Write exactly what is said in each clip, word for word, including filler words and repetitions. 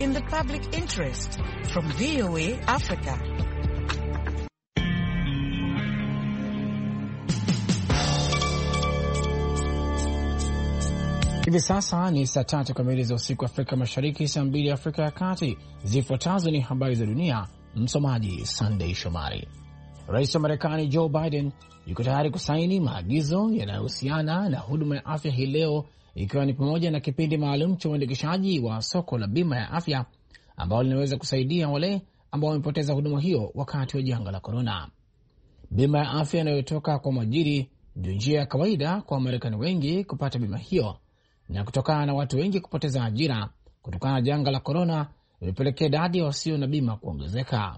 in the public interest from V O A Africa. Hivi sasa ni saa tatu kamili za usiku Afrika Mashariki, saa mbili Afrika ya Kati. Zifuatazo ni habari za dunia, msomaji Sunday Shomari. Rais wa Marekani Joe Biden yuko tayari kusaini maagizo yanayohusiana na huduma ya afya hii leo, ikiwa ni pamoja na kipindi maalum cha uandikishaji wa soko la bima ya afya ambao linaweza kusaidia wale ambao wamepoteza huduma hiyo wakati wa janga la korona. Bima ya afya inayotoka kwa mwajiri ndio njia ya kawaida kwa Wamarekani wengi kupata bima hiyo, na kutokana na watu wengi kupoteza ajira kutokana na janga la korona, imepelekea idadi ya wasio na bima kuongezeka.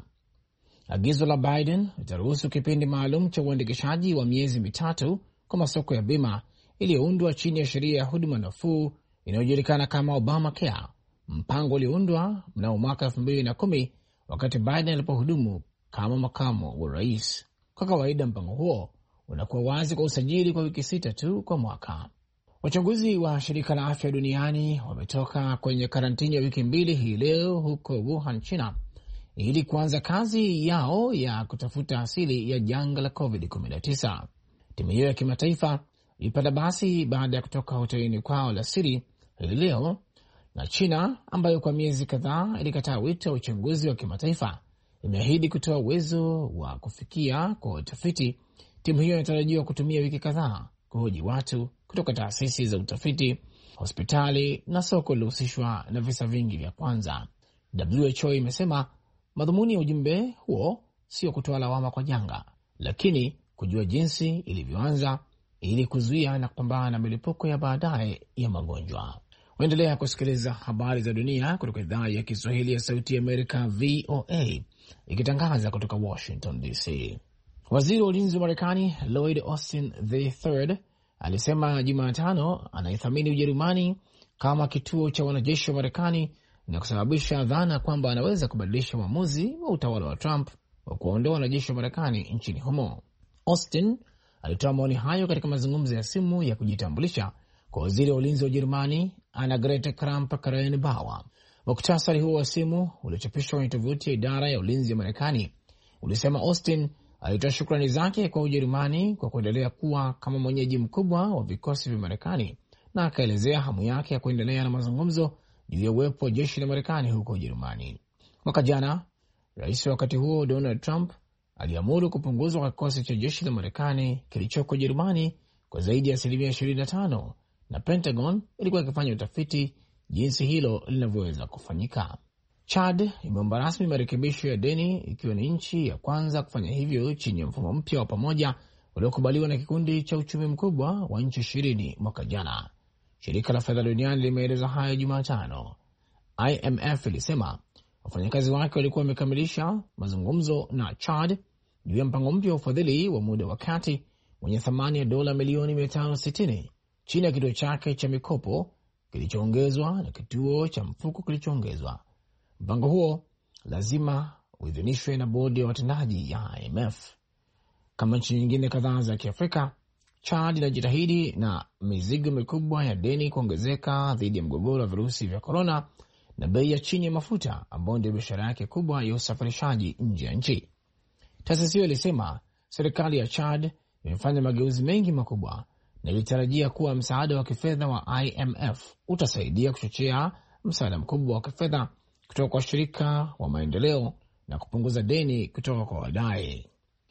Agizo la Biden litaruhusu kipindi maalum cha uandikishaji wa miezi mitatu kwa masoko ya bima iliyoundwa chini ya sheria ya huduma nafuu inayojulikana kama Obamacare, mpango ulioundwa mnamo mwaka elfu mbili na kumi wakati Biden alipohudumu kama makamu wa rais. Kwa kawaida mpango huo unakuwa wazi kwa usajili kwa wiki sita tu kwa mwaka. Wachunguzi wa shirika la afya duniani wametoka kwenye karantini ya wiki mbili hii leo huko Wuhan, China, ili kuanza kazi yao ya kutafuta asili ya janga la covid kumi na tisa. Timu hiyo ya kimataifa ilipanda basi baada ya kutoka hotelini kwao la siri hii leo, na China ambayo kwa miezi kadhaa ilikataa wito wa uchunguzi wa kimataifa imeahidi kutoa uwezo wa kufikia kwa utafiti. Timu hiyo inatarajiwa kutumia wiki kadhaa kuhoji watu kutoka taasisi za utafiti, hospitali na soko lilohusishwa na visa vingi vya kwanza. W H O imesema madhumuni ya ujumbe huo sio kutoa lawama kwa janga, lakini kujua jinsi ilivyoanza ili kuzuia na kupambana na milipuko ya baadaye ya magonjwa. Waendelea kusikiliza habari za dunia kutoka idhaa ya Kiswahili ya Sauti ya Amerika, V O A, ikitangaza kutoka Washington D C. Waziri wa ulinzi wa Marekani Lloyd Austin the third alisema Jumatano anaithamini Ujerumani kama kituo cha wanajeshi wa Marekani na kusababisha dhana kwamba anaweza kubadilisha uamuzi wa utawala wa Trump wa kuondoa wanajeshi wa Marekani nchini humo. Austin alitoa maoni hayo katika mazungumzo ya simu ya kujitambulisha kwa waziri wa ulinzi wa Ujerumani Annegret Kramp-Karrenbauer. Muktasari huo wa simu uliochapishwa kwenye tovuti ya idara ya ulinzi ya Marekani ulisema Austin alitoa shukrani zake kwa Ujerumani kwa kuendelea kuwa kama mwenyeji mkubwa wa vikosi vya Marekani, na akaelezea hamu yake ya kuendelea na mazungumzo juu ya uwepo wa jeshi la Marekani huko Ujerumani. Mwaka jana, rais wa wakati huo Donald Trump aliamuru kupunguzwa kwa kikosi cha jeshi la Marekani kilichoko Ujerumani kwa zaidi ya asilimia ishirini na tano, na Pentagon ilikuwa ikifanya utafiti jinsi hilo linavyoweza kufanyika. Chad imeomba rasmi marekebisho ya deni, ikiwa ni nchi ya kwanza kufanya hivyo chini ya mfumo mpya wa pamoja uliokubaliwa na kikundi cha uchumi mkubwa wa nchi ishirini mwaka jana. Shirika la fedha duniani limeeleza haya Jumatano. I M F ilisema wafanyakazi wake walikuwa wamekamilisha mazungumzo na Chad juu ya mpango mpya wa ufadhili wa muda wa kati wenye thamani ya dola milioni mia tano sitini chini ya kituo chake cha mikopo kilichoongezwa na kituo cha mfuko kilichoongezwa. Mpango huo lazima uidhinishwe na bodi ya watendaji ya I M F. Kama nchi nyingine kadhaa za Kiafrika, Chad inajitahidi na mizigo mikubwa ya deni kuongezeka dhidi ya mgogoro wa virusi vya korona na bei ya chini ya mafuta ambayo ndio biashara yake kubwa ya usafirishaji nje ya nchi. Taasisi hiyo ilisema serikali ya Chad imefanya mageuzi mengi makubwa na ilitarajia kuwa msaada wa kifedha wa I M F utasaidia kuchochea msaada mkubwa wa kifedha kutoka kwa shirika wa maendeleo na kupunguza deni kutoka kwa wadai.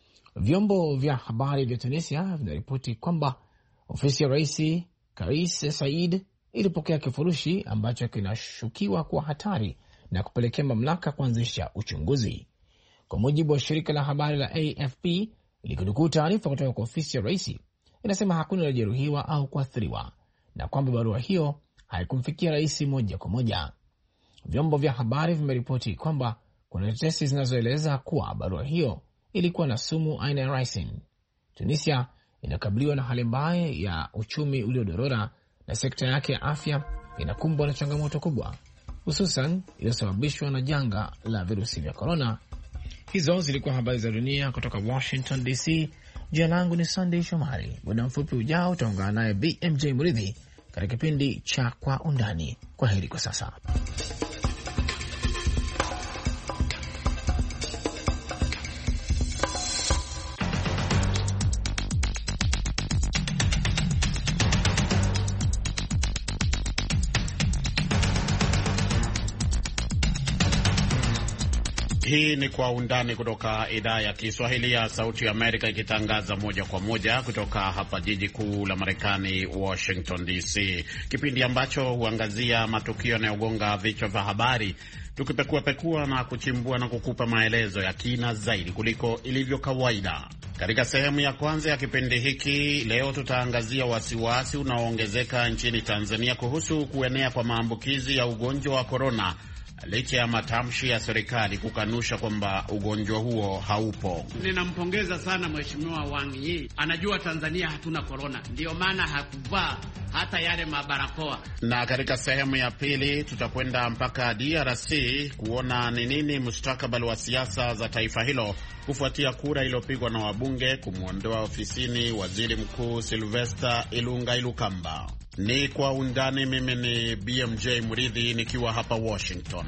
Vyombo vya habari vya Tunisia vinaripoti kwamba ofisi ya rais Kais Saied ilipokea kifurushi ambacho kinashukiwa kuwa hatari na kupelekea mamlaka kuanzisha uchunguzi. Kwa mujibu wa shirika la habari la A F P, ilikunukuu taarifa kutoka kwa ofisi ya rais, inasema hakuna aliyejeruhiwa au kuathiriwa na kwamba barua hiyo haikumfikia rais moja kwa moja. Vyombo vya habari vimeripoti kwamba kuna tetesi zinazoeleza kuwa barua hiyo ilikuwa na sumu aina ya ricin. Tunisia inakabiliwa na hali mbaya ya uchumi uliodorora na sekta yake ya afya inakumbwa na changamoto kubwa, hususan iliyosababishwa na janga la virusi vya korona. Hizo zilikuwa habari za dunia kutoka Washington D C. Jina langu ni Sunday Shomari. Muda mfupi ujao utaungana naye B M J Mridhi katika kipindi cha Kwa Undani. Kwa heri kwa sasa. Hii ni Kwa Undani kutoka idhaa ya Kiswahili ya Sauti ya Amerika, ikitangaza moja kwa moja kutoka hapa jiji kuu la Marekani, Washington D C, kipindi ambacho huangazia matukio yanayogonga vichwa vya habari, tukipekua pekua na kuchimbua na kukupa maelezo ya kina zaidi kuliko ilivyo kawaida. Katika sehemu ya kwanza ya kipindi hiki leo tutaangazia wasiwasi unaoongezeka nchini Tanzania kuhusu kuenea kwa maambukizi ya ugonjwa wa korona, licha ya matamshi ya serikali kukanusha kwamba ugonjwa huo haupo. Ninampongeza sana Mheshimiwa Wang Yi. Anajua Tanzania hatuna korona, ndio maana hakuvaa hata yale mabarakoa. Na katika sehemu ya pili tutakwenda mpaka D R C kuona ni nini mustakabali wa siasa za taifa hilo kufuatia kura iliyopigwa na wabunge kumwondoa ofisini Waziri Mkuu Sylvester Ilunga Ilukamba. Ni Kwa Undani. Mimi ni B M J Muridhi nikiwa hapa Washington.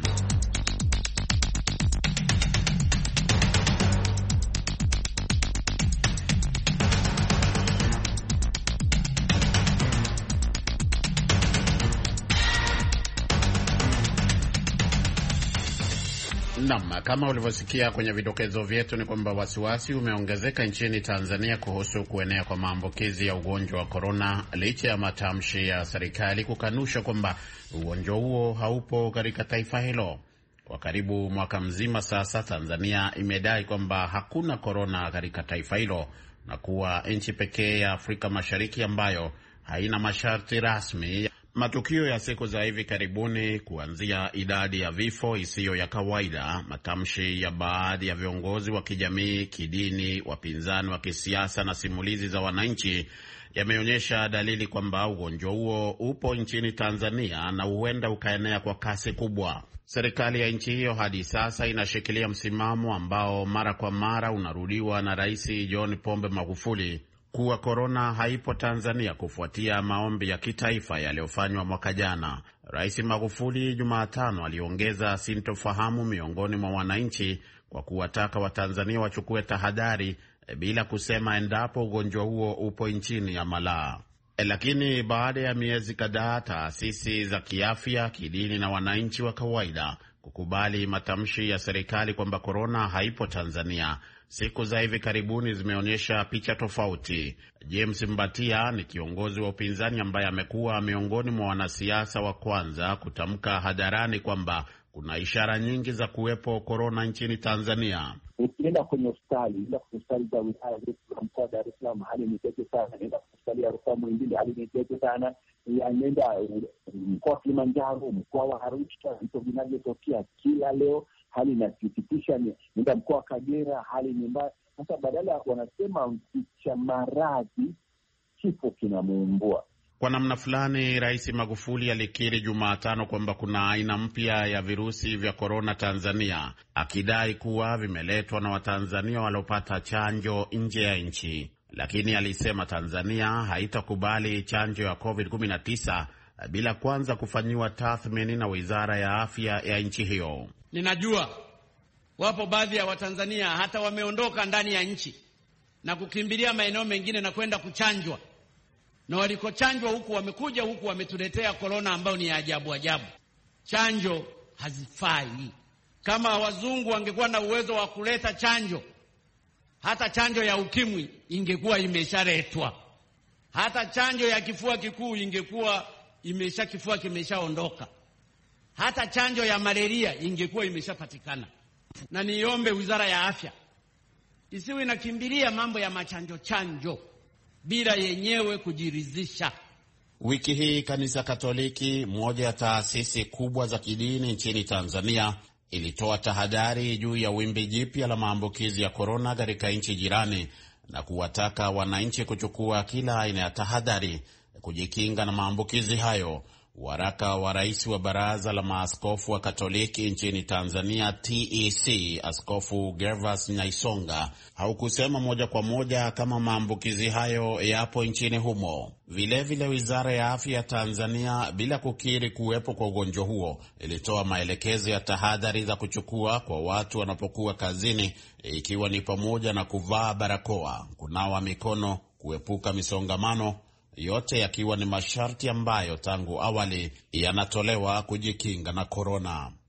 Naam, kama ulivyosikia kwenye vidokezo vyetu ni kwamba wasiwasi umeongezeka nchini Tanzania kuhusu kuenea kwa maambukizi ya ugonjwa wa korona, licha ya matamshi ya serikali kukanusha kwamba ugonjwa huo haupo katika taifa hilo. Kwa karibu mwaka mzima sasa, Tanzania imedai kwamba hakuna korona katika taifa hilo na kuwa nchi pekee ya Afrika Mashariki ambayo haina masharti rasmi. Matukio ya siku za hivi karibuni, kuanzia idadi ya vifo isiyo ya kawaida, matamshi ya baadhi ya viongozi wa kijamii, kidini, wapinzani wa kisiasa na simulizi za wananchi, yameonyesha dalili kwamba ugonjwa huo upo nchini Tanzania na huenda ukaenea kwa kasi kubwa. Serikali ya nchi hiyo hadi sasa inashikilia msimamo ambao mara kwa mara unarudiwa na Rais John Pombe Magufuli kuwa korona haipo Tanzania kufuatia maombi ya kitaifa yaliyofanywa mwaka jana. Rais Magufuli Jumatano aliongeza sintofahamu miongoni mwa wananchi kwa kuwataka Watanzania wachukue tahadhari bila kusema endapo ugonjwa huo upo nchini ya malaa. Lakini baada ya miezi kadhaa, taasisi za kiafya, kidini na wananchi wa kawaida kukubali matamshi ya serikali kwamba korona haipo Tanzania, siku za hivi karibuni zimeonyesha picha tofauti. James Mbatia ni kiongozi wa upinzani ambaye amekuwa miongoni mwa wanasiasa wa kwanza kutamka hadharani kwamba kuna ishara nyingi za kuwepo korona nchini Tanzania. Ukienda kwenye hospitali, ila hospitali za wilaya za mkoa wa Dar es Salaam hali ni tete sana. Nenda hospitali ya Rufaa Muhimbili hali ni tete sana. Nenda mkoa wa Kilimanjaro, mkoa wa Arusha, vitu vinavyotokea kila leo hali inasikitisha. Nenda mkoa wa Kagera hali ni mbaya. Sasa badala wanasema mficha maradhi, kifo kinamuumbua. Kwa namna fulani, Rais Magufuli alikiri Jumatano kwamba kuna aina mpya ya virusi vya korona Tanzania, akidai kuwa vimeletwa na Watanzania waliopata chanjo nje ya nchi. Lakini alisema Tanzania haitakubali chanjo ya covid kumi na tisa bila kwanza kufanyiwa tathmini na Wizara ya Afya ya nchi hiyo. Ninajua wapo baadhi ya Watanzania hata wameondoka ndani ya nchi na kukimbilia maeneo mengine na kwenda kuchanjwa, na walikochanjwa huku wamekuja huku wametuletea korona ambayo ni ajabu ajabu. Chanjo hazifai. Kama wazungu wangekuwa na uwezo wa kuleta chanjo, hata chanjo ya ukimwi ingekuwa imeshaletwa. Hata chanjo ya kifua kikuu ingekuwa imesha kifua kimeshaondoka. Hata chanjo ya malaria ingekuwa imeshapatikana. Na niombe Wizara ya Afya isiwe inakimbilia mambo ya machanjo chanjo bila yenyewe kujiridhisha. Wiki hii Kanisa Katoliki, moja ya taasisi kubwa za kidini nchini Tanzania, ilitoa tahadhari juu ya wimbi jipya la maambukizi ya korona katika nchi jirani na kuwataka wananchi kuchukua kila aina ya tahadhari kujikinga na maambukizi hayo. Waraka wa rais wa Baraza la Maaskofu wa Katoliki nchini Tanzania, T E C, Askofu Gervas Nyaisonga, haukusema moja kwa moja kama maambukizi hayo yapo nchini humo. Vilevile vile Wizara ya Afya ya Tanzania, bila kukiri kuwepo kwa ugonjwa huo, ilitoa maelekezo ya tahadhari za kuchukua kwa watu wanapokuwa kazini, ikiwa ni pamoja na kuvaa barakoa, kunawa mikono, kuepuka misongamano, yote yakiwa ni masharti ambayo tangu awali yanatolewa kujikinga na korona.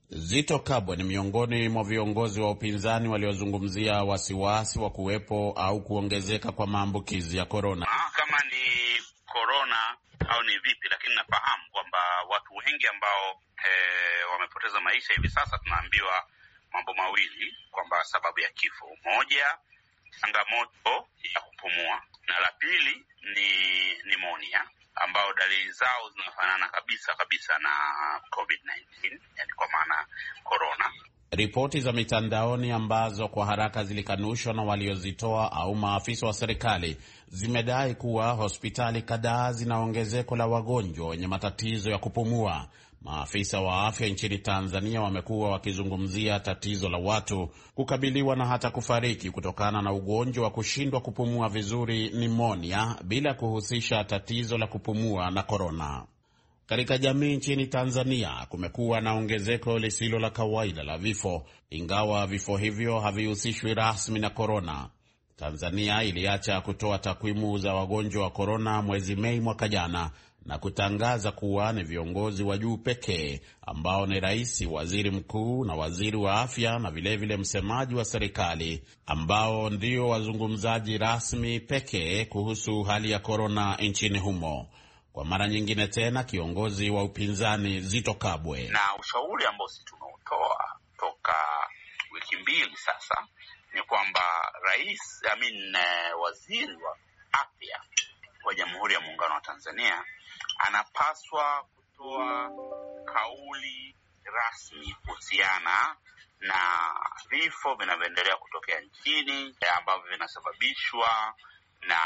Zitto Kabwe ni miongoni mwa viongozi wa upinzani waliozungumzia wasiwasi wa kuwepo au kuongezeka kwa maambukizi ya korona. Kama ni korona au ni vipi, lakini nafahamu kwamba watu wengi ambao e, wamepoteza maisha hivi sasa, tunaambiwa mambo mawili kwamba sababu ya kifo. Moja, changamoto ya kupumua, na la pili ni pneumonia, ambao dalili zao zinafanana kabisa kabisa na covid nineteen, yani kwa maana corona. Ripoti za mitandaoni ambazo kwa haraka zilikanushwa na waliozitoa au maafisa wa serikali zimedai kuwa hospitali kadhaa zina ongezeko la wagonjwa wenye matatizo ya kupumua. Maafisa wa afya nchini Tanzania wamekuwa wakizungumzia tatizo la watu kukabiliwa na hata kufariki kutokana na ugonjwa wa kushindwa kupumua vizuri, pneumonia, bila kuhusisha tatizo la kupumua na korona. Katika jamii nchini Tanzania kumekuwa na ongezeko lisilo la kawaida la vifo, ingawa vifo hivyo havihusishwi rasmi na korona. Tanzania iliacha kutoa takwimu za wagonjwa wa korona mwezi Mei mwaka jana na kutangaza kuwa ni viongozi wa juu pekee ambao ni rais, waziri mkuu na waziri wa afya na vilevile vile msemaji wa serikali ambao ndio wazungumzaji rasmi pekee kuhusu hali ya korona nchini humo. Kwa mara nyingine tena, kiongozi wa upinzani Zitto Kabwe: na ushauri ambao sisi tunautoa toka wiki mbili sasa ni kwamba rais, I mean, waziri wa afya wa Jamhuri ya Muungano wa Tanzania anapaswa kutoa kauli rasmi kuhusiana na vifo vinavyoendelea kutokea nchini ambavyo vinasababishwa na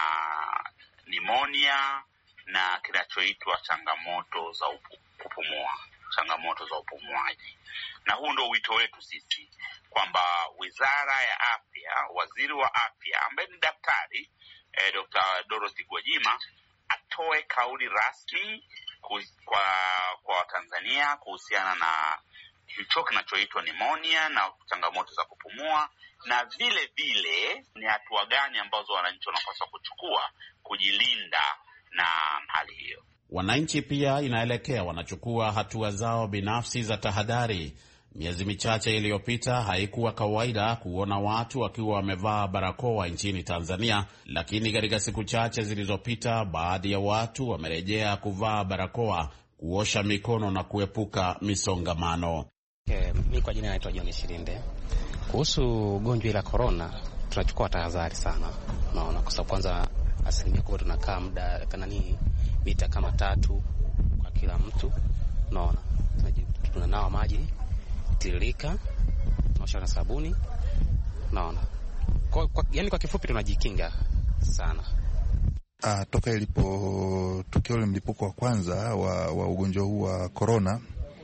pneumonia na kinachoitwa changamoto za upu, kupumua, changamoto za upumuaji. Na huu ndio wito wetu sisi kwamba Wizara ya Afya, waziri wa afya ambaye ni daktari eh, Dokta Dorothy Gwajima atoe kauli rasmi kwa kwa Tanzania kuhusiana na hicho kinachoitwa pneumonia na changamoto za kupumua, na vile vile ni hatua gani ambazo wananchi wanapaswa kuchukua kujilinda na hali hiyo. Wananchi pia inaelekea wanachukua hatua zao binafsi za tahadhari. Miezi michache iliyopita haikuwa kawaida kuona watu wakiwa wamevaa barakoa nchini Tanzania, lakini katika siku chache zilizopita baadhi ya watu wamerejea kuvaa barakoa, kuosha mikono na kuepuka misongamano. Okay, mimi kwa jina naitwa John Shirinde. Kuhusu ugonjwa la corona tunachukua tahadhari sana. Naona kwa sababu kwanza asilimia kubwa tunakaa muda kana ni mita kama tatu kwa kila mtu. Naona tunanawa maji tiririka, tunasha na sabuni. Naona kwa, kwa yani kwa kifupi tunajikinga sana. Ah, toka ilipo tukio ile mlipuko wa kwanza wa, wa ugonjwa huu wa corona,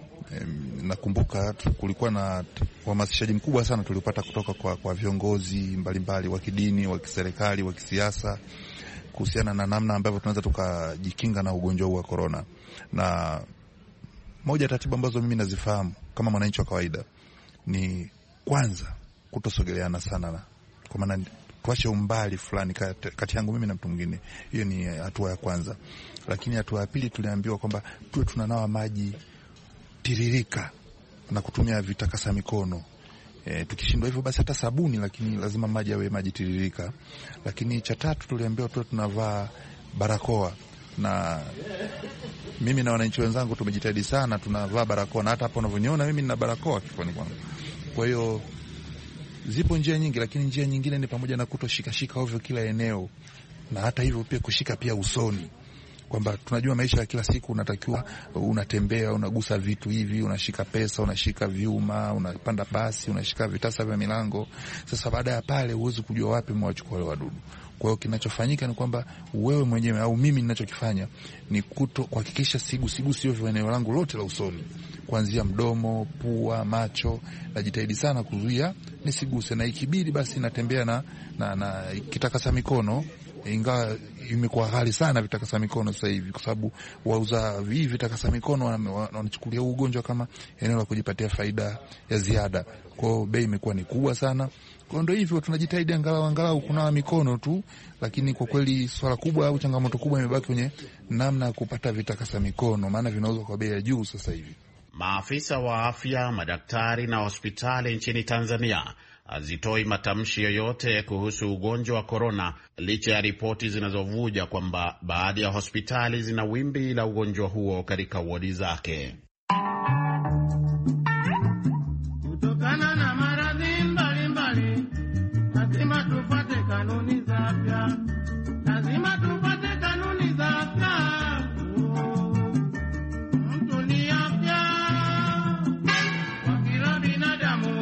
nakumbuka kulikuwa na uhamasishaji mkubwa sana tuliopata kutoka kwa, kwa viongozi mbalimbali wa kidini, wa kiserikali, wa kisiasa kuhusiana na namna ambavyo tunaweza tukajikinga na ugonjwa huu wa corona. Na moja taratibu ambazo mimi nazifahamu kama mwananchi wa kawaida ni kwanza kutosogeleana sana, na kwa maana tuache umbali fulani kati, kati yangu mimi na mtu mwingine. Hiyo ni hatua ya kwanza. Lakini hatua ya pili tuliambiwa kwamba tuwe tunanawa maji tiririka na kutumia vitakasa mikono. E, tukishindwa hivyo basi hata sabuni, lakini lazima maji yawe maji tiririka. Lakini cha tatu tuliambiwa tuwe tunavaa barakoa, na mimi na wananchi wenzangu tumejitahidi sana tunavaa barakoa, na hata hapo unavyoniona mimi nina barakoa kifuani kwangu. Kwa hiyo zipo njia nyingi, lakini njia nyingine ni pamoja na kutoshika shika ovyo kila eneo, na hata hivyo pia kushika pia usoni, kwamba tunajua maisha ya kila siku unatakiwa unatembea, unagusa vitu hivi, unashika pesa, unashika vyuma, unapanda basi, unashika vitasa vya milango. Sasa baada ya pale huwezi kujua wapi mwachukua wale wadudu. Kwa hiyo kinachofanyika ni kwamba wewe mwenyewe au mimi ninachokifanya ni kuto kuhakikisha sigu sigu sio vya eneo langu lote la usoni, kuanzia mdomo, pua, macho. Najitahidi sana kuzuia nisiguse, na ikibidi basi natembea na na, na kitakasa mikono, ingawa imekuwa ghali sana vitakasa mikono sasa hivi, kwa sababu wauza hivi vitakasa mikono wanachukulia ugonjwa kama eneo la kujipatia faida ya ziada. Kwa hiyo bei imekuwa ni kubwa sana. Kwa ndio hivyo tunajitahidi angalau angalau kunawa mikono tu, lakini kwa kweli swala kubwa au changamoto kubwa imebaki kwenye namna ya kupata vitakasa mikono, maana vinauzwa kwa bei ya juu sasa hivi. maafisa wa afya, madaktari na hospitali nchini Tanzania hazitoi matamshi yoyote kuhusu ugonjwa wa korona, licha ya ripoti zinazovuja kwamba baadhi ya hospitali zina wimbi la ugonjwa huo katika wodi zake. Kutokana na maradhi mbalimbali, lazima tupate kanuni za afya. Lazima tupate kanuni za afya. Mtu ni afya kwa kila binadamu.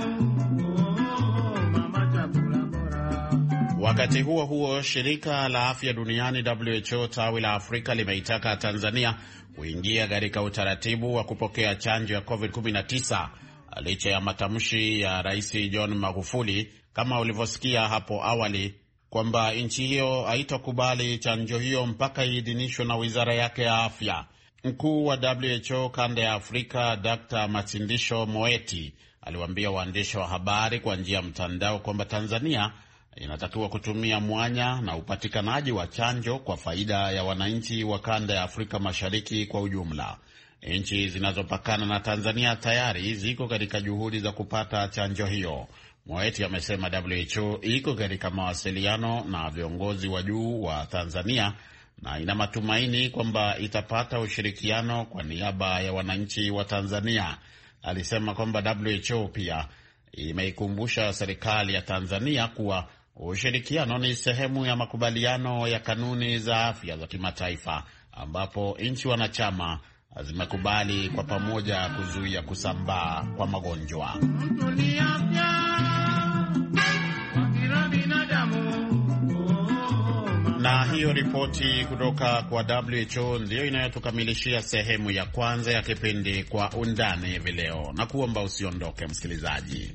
Mama chakula bora. Wakati huo huo, shirika la afya duniani W H O tawi la Afrika limeitaka Tanzania kuingia katika utaratibu wa kupokea chanjo ya covid kumi na tisa licha ya matamshi ya Rais John Magufuli, kama ulivyosikia hapo awali, kwamba nchi hiyo haitakubali chanjo hiyo mpaka iidhinishwe na wizara yake ya afya. Mkuu wa W H O kanda ya Afrika Doctor Matshidiso Moeti aliwaambia waandishi wa habari kwa njia ya mtandao kwamba Tanzania inatakiwa kutumia mwanya na upatikanaji wa chanjo kwa faida ya wananchi wa kanda ya Afrika Mashariki kwa ujumla. Nchi zinazopakana na Tanzania tayari ziko katika juhudi za kupata chanjo hiyo. Moeti amesema W H O iko katika mawasiliano na viongozi wa juu wa Tanzania na ina matumaini kwamba itapata ushirikiano kwa niaba ya wananchi wa Tanzania. Alisema kwamba W H O pia imeikumbusha serikali ya Tanzania kuwa ushirikiano ni sehemu ya makubaliano ya kanuni za afya za kimataifa, ambapo nchi wanachama zimekubali kwa pamoja kuzuia kusambaa kwa magonjwa. Na hiyo ripoti kutoka kwa W H O ndio inayotukamilishia sehemu ya kwanza ya kipindi Kwa Undani hivi leo, na kuomba usiondoke msikilizaji.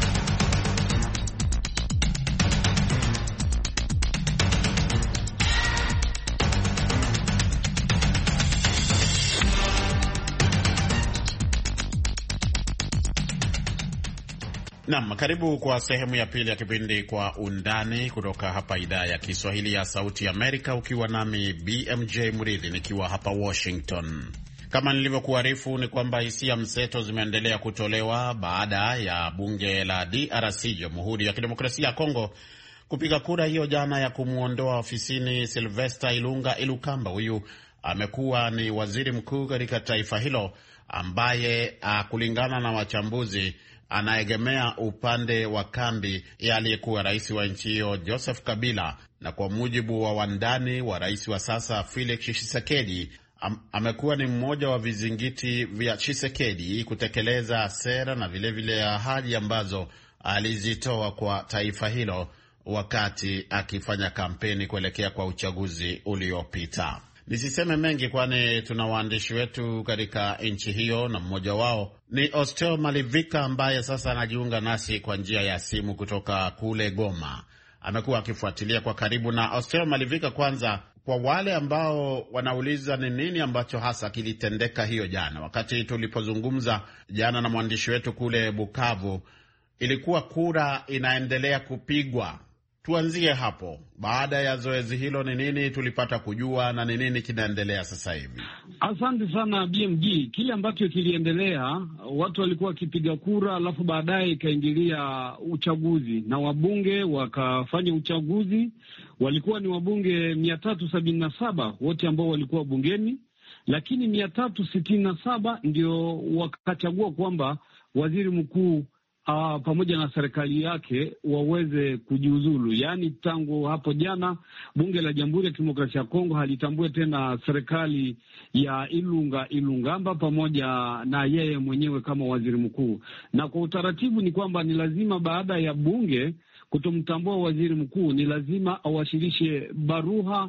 Naam, karibu kwa sehemu ya pili ya kipindi Kwa Undani kutoka hapa idhaa ya Kiswahili ya Sauti Amerika, ukiwa nami B M J Mridhi nikiwa hapa Washington. Kama nilivyokuarifu ni kwamba hisia mseto zimeendelea kutolewa baada ya bunge la D R C, Jamhuri ya Kidemokrasia ya Kongo, kupiga kura hiyo jana ya kumuondoa ofisini Sylvester Ilunga Ilukamba. Huyu amekuwa ni waziri mkuu katika taifa hilo ambaye a, kulingana na wachambuzi anaegemea upande wa kambi ya aliyekuwa rais wa nchi hiyo Joseph Kabila, na kwa mujibu wa wandani wa rais wa sasa Felix Tshisekedi, am, amekuwa ni mmoja wa vizingiti vya Tshisekedi kutekeleza sera na vilevile ahadi ambazo alizitoa kwa taifa hilo wakati akifanya kampeni kuelekea kwa uchaguzi uliopita. Nisiseme mengi kwani tuna waandishi wetu katika nchi hiyo, na mmoja wao ni Austel Malivika ambaye sasa anajiunga nasi kwa njia ya simu kutoka kule Goma. Amekuwa akifuatilia kwa karibu. Na Austel Malivika, kwanza kwa wale ambao wanauliza ni nini ambacho hasa kilitendeka hiyo jana, wakati tulipozungumza jana na mwandishi wetu kule Bukavu, ilikuwa kura inaendelea kupigwa. Tuanzie hapo. Baada ya zoezi hilo ni nini tulipata kujua na ni nini kinaendelea sasa hivi? Asante sana B M G. Kile ambacho kiliendelea, watu walikuwa wakipiga kura, alafu baadaye ikaingilia uchaguzi na wabunge wakafanya uchaguzi. Walikuwa ni wabunge mia tatu sabini na saba wote ambao walikuwa bungeni, lakini mia tatu sitini na saba ndio wakachagua kwamba waziri mkuu Uh, pamoja na serikali yake waweze kujiuzulu. Yaani tangu hapo jana bunge la Jamhuri ya Kidemokrasia ya Kongo halitambue tena serikali ya Ilunga Ilungamba pamoja na yeye mwenyewe kama waziri mkuu. Na kwa utaratibu ni kwamba ni lazima baada ya bunge kutomtambua waziri mkuu ni lazima awasilishe barua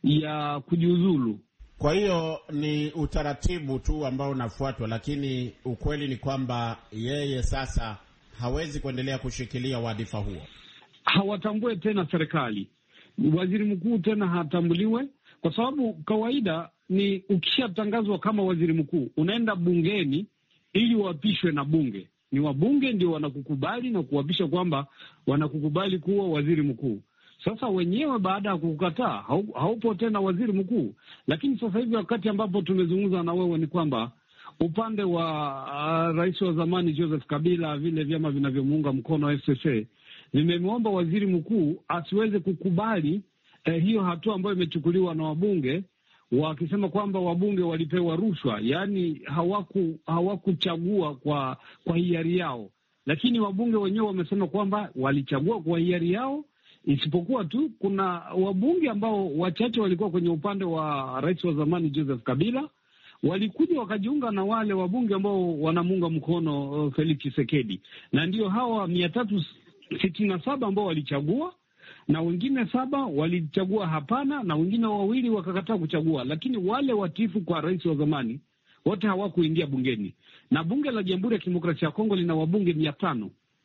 ya kujiuzulu. Kwa hiyo ni utaratibu tu ambao unafuatwa, lakini ukweli ni kwamba yeye sasa hawezi kuendelea kushikilia wadhifa huo. Hawatambue tena serikali, waziri mkuu tena hatambuliwe, kwa sababu kawaida ni ukishatangazwa kama waziri mkuu unaenda bungeni ili uapishwe na bunge. Ni wabunge ndio wanakukubali na kuapisha kwamba wanakukubali kuwa waziri mkuu. Sasa wenyewe baada ya kukataa haupo tena waziri mkuu. Lakini sasa hivi wakati ambapo tumezungumza na wewe ni kwamba upande wa uh, rais wa zamani Joseph Kabila, vile vyama vinavyomuunga mkono F C C vimemwomba waziri mkuu asiweze kukubali eh, hiyo hatua ambayo imechukuliwa na wabunge, wakisema kwamba wabunge walipewa rushwa, yaani hawaku hawakuchagua kwa kwa hiari yao. Lakini wabunge wenyewe wamesema kwamba walichagua kwa hiari yao, isipokuwa tu kuna wabunge ambao wachache walikuwa kwenye upande wa rais wa zamani Joseph Kabila, walikuja wakajiunga na wale wabunge ambao wanamuunga mkono uh, Felix Tshisekedi, na ndio hawa mia tatu sitini na saba ambao walichagua, na wengine saba walichagua hapana, na wengine wawili wakakataa kuchagua. Lakini wale watifu kwa rais wa zamani wote hawakuingia bungeni, na bunge la Jamhuri ya Kidemokrasia ya Kongo lina wabunge mia tano,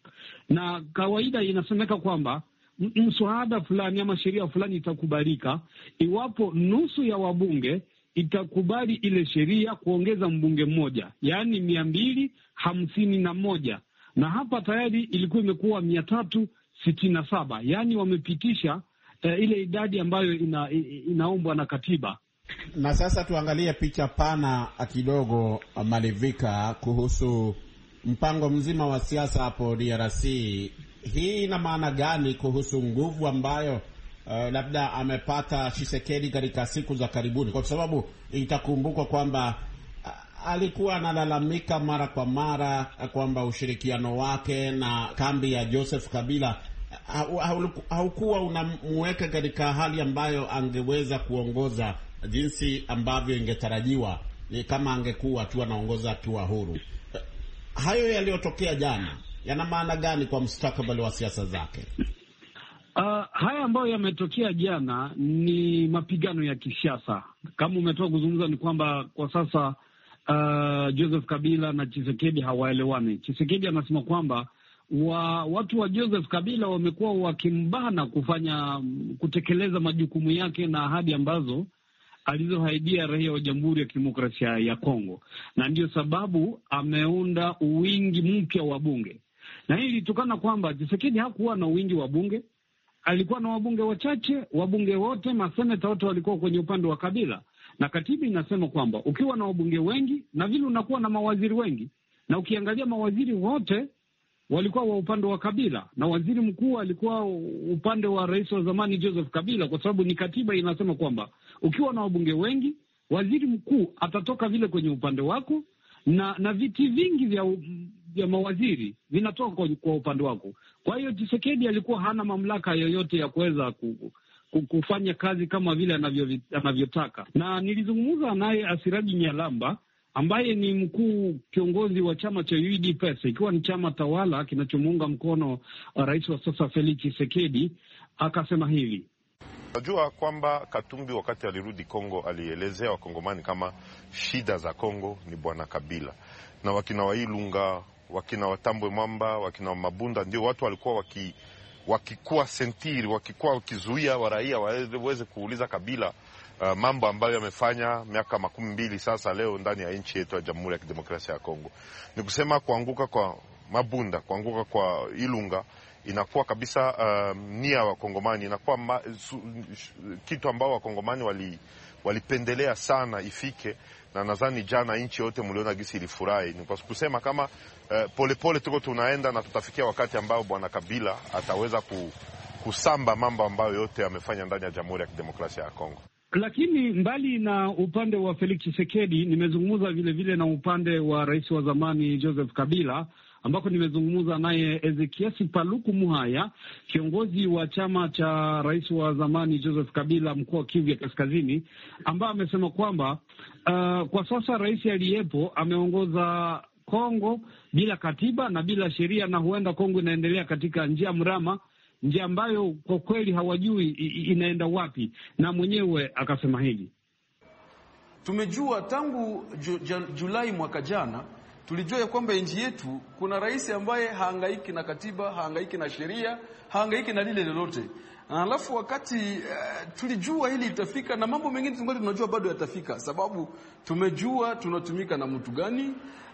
na kawaida inasemeka kwamba mswada fulani ama sheria fulani itakubalika iwapo nusu ya wabunge itakubali ile sheria kuongeza mbunge mmoja, yaani mia mbili hamsini na moja, na hapa tayari ilikuwa imekuwa mia tatu sitini na saba, yaani wamepitisha uh, ile idadi ambayo ina, inaombwa na katiba. Na sasa tuangalie picha pana kidogo, Malivika, kuhusu mpango mzima wa siasa hapo D R C. Hii ina maana gani kuhusu nguvu ambayo Uh, labda amepata Tshisekedi katika siku za karibuni? Kwa sababu itakumbukwa kwamba uh, alikuwa analalamika mara kwa mara uh, kwamba ushirikiano wake na kambi ya Joseph Kabila uh, haukuwa unamweka katika hali ambayo angeweza kuongoza jinsi ambavyo ingetarajiwa ni kama angekuwa tu anaongoza akiwa huru. Uh, hayo yaliyotokea jana yana maana gani kwa mustakabali wa siasa zake? Uh, haya ambayo yametokea jana ni mapigano ya kisiasa. Kama umetoka kuzungumza, ni kwamba kwa sasa uh, Joseph Kabila na Tshisekedi hawaelewani. Tshisekedi anasema kwamba wa, watu wa Joseph Kabila wamekuwa wakimbana kufanya kutekeleza majukumu yake na ahadi ambazo alizohaidia raia wa Jamhuri ya Kidemokrasia ya Kongo, na ndio sababu ameunda uwingi mpya wa bunge. Na hii ilitokana kwamba Tshisekedi hakuwa na uwingi wa bunge, alikuwa na wabunge wachache. Wabunge wote, maseneta wote walikuwa kwenye upande wa Kabila, na katiba inasema kwamba ukiwa na wabunge wengi na vile unakuwa na mawaziri wengi, na ukiangalia mawaziri wote walikuwa wa upande wa Kabila, na waziri mkuu alikuwa upande wa rais wa zamani Joseph Kabila, kwa sababu ni katiba inasema kwamba ukiwa na wabunge wengi, waziri mkuu atatoka vile kwenye upande wako, na na viti vingi vya vya mawaziri vinatoka kwa, kwa upande wako. Kwa hiyo Tshisekedi alikuwa hana mamlaka yoyote ya kuweza ku, ku, kufanya kazi kama vile anavyo anavyotaka. Na nilizungumza naye Asiraji Nyalamba ambaye ni mkuu kiongozi wa chama cha U D P S, ikiwa ni chama tawala kinachomuunga mkono uh, rais wa sasa Felix Tshisekedi. Akasema hivi: najua kwamba Katumbi wakati alirudi Kongo alielezea wakongomani kama shida za Kongo ni bwana Kabila, na wakina Wailunga, wakina Watambwe Mwamba, wakina Mabunda ndio watu walikuwa waki wakikuwa sentiri, wakikuwa wakizuia waraia waweze kuuliza Kabila uh, mambo ambayo yamefanya miaka makumi mbili sasa leo ndani ya nchi yetu ya Jamhuri ya Kidemokrasia ya Kongo. Ni kusema kuanguka kwa Mabunda, kuanguka kwa Ilunga inakuwa kabisa uh, nia wa Kongomani, inakuwa ma, su, kitu ambao wa Kongomani wali walipendelea sana ifike, na nadhani jana nchi yote mliona gisi ilifurahi. Ni kwa kusema kama uh, pole pole tuko tunaenda na tutafikia wakati ambao bwana Kabila ataweza ku, kusamba mambo ambayo yote amefanya ndani ya Jamhuri ya Kidemokrasia ya Kongo. Lakini mbali na upande wa Felix Tshisekedi, nimezungumza vile vile na upande wa rais wa zamani Joseph Kabila, ambako nimezungumza naye Ezekiasi Paluku Muhaya, kiongozi wa chama cha rais wa zamani Joseph Kabila mkoa wa Kivu ya Kaskazini, ambaye amesema kwamba uh, kwa sasa rais aliyepo ameongoza Kongo bila katiba na bila sheria, na huenda Kongo inaendelea katika njia mrama, njia ambayo kwa kweli hawajui inaenda wapi. Na mwenyewe akasema hili: tumejua tangu ju, ju, Julai mwaka jana tulijua ya kwamba nchi yetu kuna rais ambaye haangaiki na katiba, haangaiki na sheria, haangaiki na lile lolote. Alafu wakati uh, tulijua hili itafika, na mambo mengine tungali tunajua bado yatafika, sababu tumejua tunatumika na mtu gani,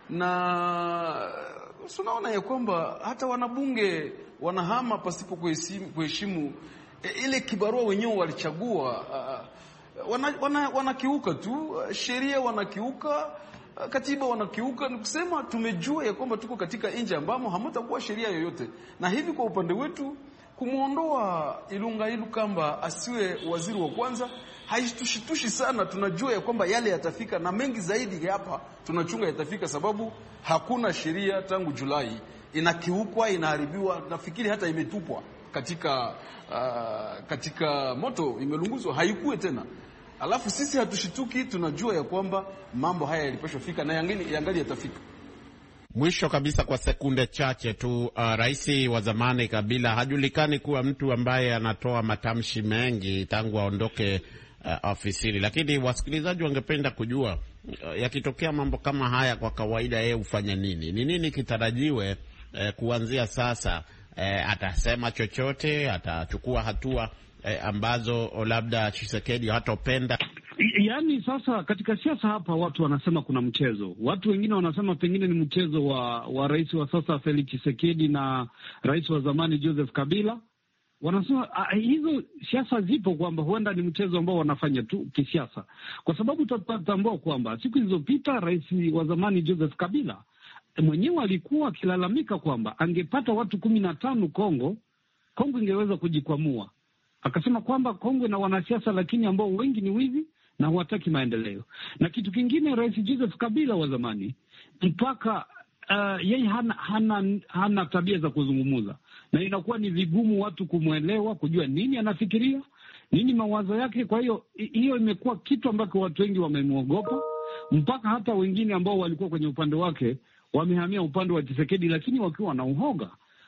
na tunaona ya kwamba hata wanabunge wanahama pasipo kuheshimu, kuheshimu e, ile kibarua wenyewe walichagua. Uh, wana, wana, wanakiuka tu sheria, wanakiuka katiba wanakiuka. Ni kusema tumejua ya kwamba tuko katika nchi ambamo hamtakuwa sheria yoyote, na hivi kwa upande wetu kumuondoa Ilunga Ilukamba asiwe waziri wa kwanza haitushitushi sana. Tunajua ya kwamba yale yatafika na mengi zaidi hapa tunachunga yatafika, sababu hakuna sheria tangu Julai inakiukwa, inaharibiwa, nafikiri hata imetupwa katika uh, katika moto, imelunguzwa, haikuwe tena. Alafu sisi hatushituki, tunajua ya kwamba mambo haya yalipashwa fika na yangali, yangali yatafika. Mwisho kabisa kwa sekunde chache tu, uh, rais wa zamani Kabila hajulikani kuwa mtu ambaye anatoa matamshi mengi tangu aondoke uh, ofisini, lakini wasikilizaji wangependa kujua uh, yakitokea mambo kama haya kwa kawaida yeye hufanya nini? Ni nini kitarajiwe uh, kuanzia sasa? Uh, atasema chochote? Atachukua hatua uh, ambazo labda Tshisekedi hatopenda? Yaani sasa katika siasa hapa watu wanasema kuna mchezo. Watu wengine wanasema pengine ni mchezo wa wa rais wa sasa Felix Tshisekedi na rais wa zamani Joseph Kabila. Wanasema uh, hizo siasa zipo kwamba huenda ni mchezo ambao wanafanya tu kisiasa. Kwa sababu tutatambua kwamba siku zilizopita rais wa zamani Joseph Kabila mwenyewe alikuwa akilalamika kwamba angepata watu kumi na tano Kongo, Kongo ingeweza kujikwamua. Akasema kwamba Kongo na wanasiasa lakini ambao wengi ni wizi na hawataki maendeleo. Na kitu kingine, rais Joseph Kabila wa zamani mpaka uh, yeye hana, hana, hana tabia za kuzungumuza, na inakuwa ni vigumu watu kumwelewa, kujua nini anafikiria, nini mawazo yake. Kwa hiyo hiyo imekuwa kitu ambacho watu wengi wamemwogopa, mpaka hata wengine ambao walikuwa kwenye upande wake wamehamia upande wa Tshisekedi, lakini wakiwa na uhoga.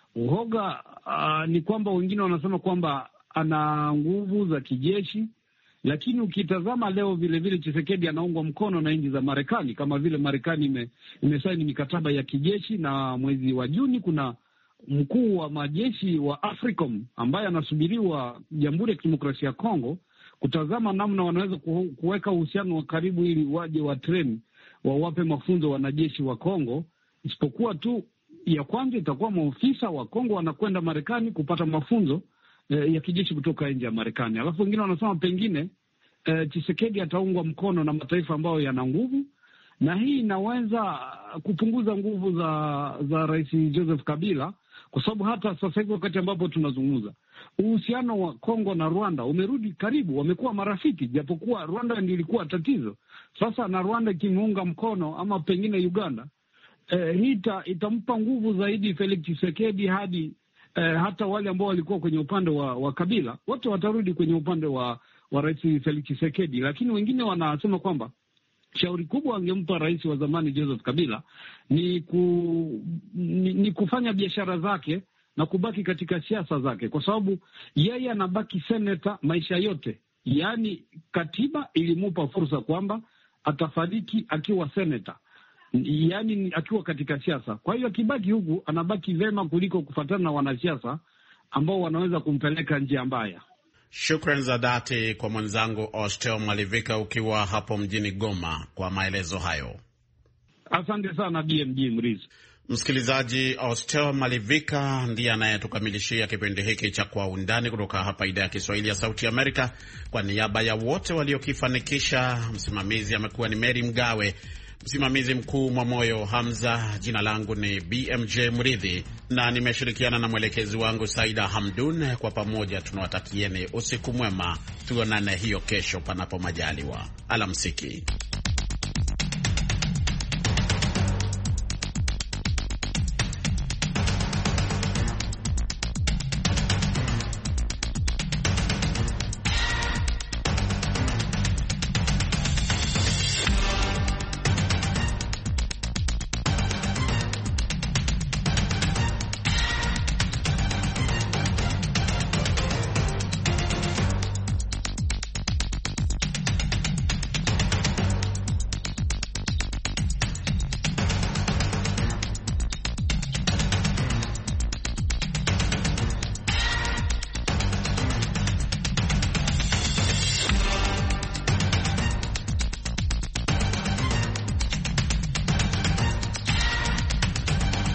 Uhoga uh, ni kwamba wengine wanasema kwamba ana nguvu za kijeshi, lakini ukitazama leo vile vile Tshisekedi anaungwa mkono na nchi za Marekani, kama vile Marekani ime, imesaini mikataba ya kijeshi, na mwezi wa Juni kuna mkuu wa majeshi wa AFRICOM ambaye anasubiriwa Jamhuri ya Kidemokrasia ya Kongo kutazama namna wanaweza kuweka uhusiano wa karibu ili waje wa train wawape mafunzo wanajeshi wa Kongo. Isipokuwa tu ya kwanza itakuwa maofisa wa Kongo wanakwenda Marekani kupata mafunzo ya kijeshi kutoka nje ya Marekani. Alafu wengine wanasema pengine eh, Tshisekedi ataungwa mkono na mataifa ambayo yana nguvu, na hii inaweza kupunguza nguvu za za Rais Joseph Kabila, kwa sababu hata sasa hivi wakati ambapo tunazungumza uhusiano wa Kongo na Rwanda umerudi karibu, wamekuwa marafiki, japokuwa Rwanda ndiyo ilikuwa tatizo. Sasa na Rwanda ikimuunga mkono ama pengine Uganda, eh, hii itampa nguvu zaidi Felix Tshisekedi hadi Eh, hata wale ambao walikuwa kwenye upande wa, wa Kabila wote watarudi kwenye upande wa, wa Rais Felix Tshisekedi. Lakini wengine wanasema kwamba shauri kubwa angempa rais wa zamani Joseph Kabila ni, ku, ni, ni kufanya biashara zake na kubaki katika siasa zake, kwa sababu yeye anabaki seneta maisha yote. Yaani katiba ilimupa fursa kwamba atafariki akiwa seneta, yaani akiwa katika siasa. Kwa hiyo akibaki huku anabaki vema kuliko kufuatana na wanasiasa ambao wanaweza kumpeleka njia mbaya. Shukrani za dhati kwa mwenzangu Austel Malivika ukiwa hapo mjini Goma kwa maelezo hayo. Asante sana B M G Mrizi. Msikilizaji, Austel Malivika ndiye anayetukamilishia kipindi hiki cha Kwa Undani kutoka hapa idhaa ya Kiswahili ya Sauti Amerika. Kwa niaba ya wote waliokifanikisha, msimamizi amekuwa ni Mary Mgawe, msimamizi mkuu Mwamoyo Hamza. Jina langu ni B M J Mridhi na nimeshirikiana na mwelekezi wangu Saida Hamdun. Kwa pamoja tunawatakieni usiku mwema, tuonane hiyo kesho panapo majaliwa. Alamsiki.